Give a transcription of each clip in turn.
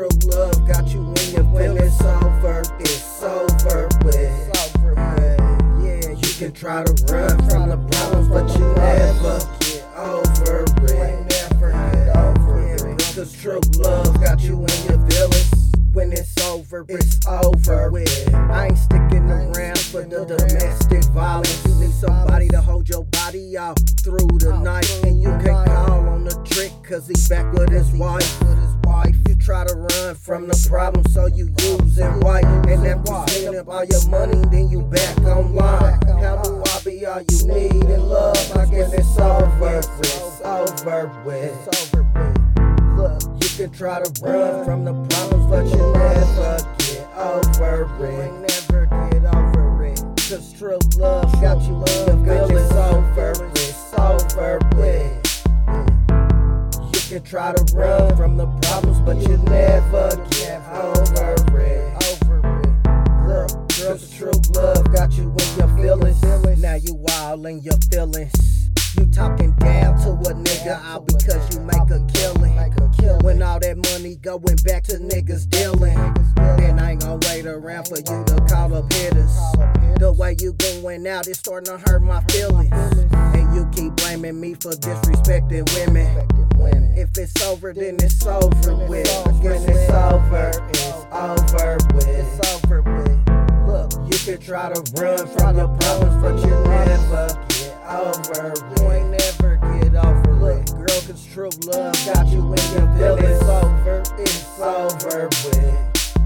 love got you when you feel it's over. It's over with. Yeah, you can try to run from the problems, but you never get over it. Never get over it. Cause true love got you when you feel it. When it's over with. I ain't sticking around for the domestic violence. You need somebody to hold your body out through the night. And you can't call on the trick cause he back with his wife. You try to run from the problem, so you using white. And if you spend up all your money, then you back online. How do I be all you need in love? I guess it's over. It's over with. Look, you can try to run from the problems, but you never get over it. Never get over it. Cause true love got you when you feel it's over. It's over with. You can try to run from the problems, but you never get over it. Look, cause true love got you when you feel it. Now you all in your feelings. You talking down to a nigga all because you make a killing. When all that money going back to niggas dealing. And I ain't gon' wait around for you to call up hitters. The way you going out is starting to hurt my feelings. And you keep blaming me for disrespecting women. If it's over, then it's over with. When it's over, it's over with. It's over with. Look, you can try to run from your problems, but you never get over it. You ain't never get over it. Girl, cause true love got you when you feel it's over. It's over with.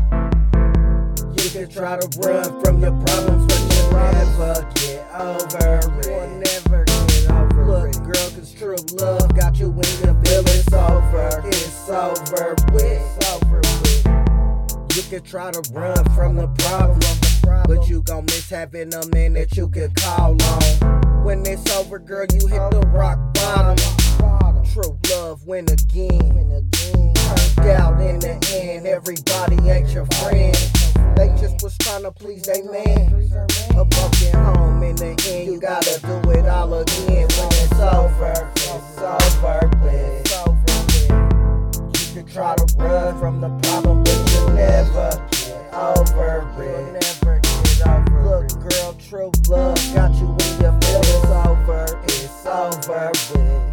You can try to run from your problems, but you never get over it. You'll never get over it. Look, girl, cause true love got you when you feel it's over. It's over with. It's over with. You can try to run from the problem, but you gon' miss having a man that you can call on. When it's over, girl, you hit the rock bottom. True love win again. Turned out in the end, everybody ain't your friend. They just was tryna please they man. A broken home in the end, you gotta do it all again. When it's over, it's over with. You can try to run from the problem, but you never get over it. Look, girl, true love got you when you feel it's over. It's over with.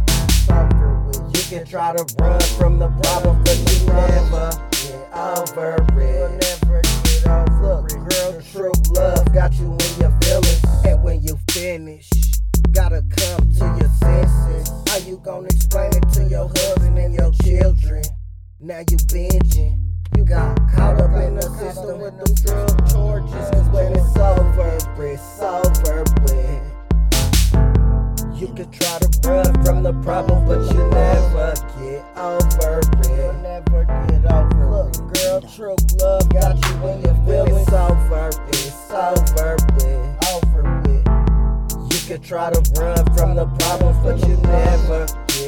You can try to run from the problem, but you never get over it. You'll never get over it. Look, girl, true love got you when you feel it. And when you finish, gotta come to your senses. How you gonna explain it to your husband and your children? Now you binging. You got caught up in the system with them drug charges. Cause when it's over with. You can try to run from the problem, but you never get over it. You'll never get over it. Look, girl, true love got you when you feel it's over. It's over with. You can try to run from the problems, but you never get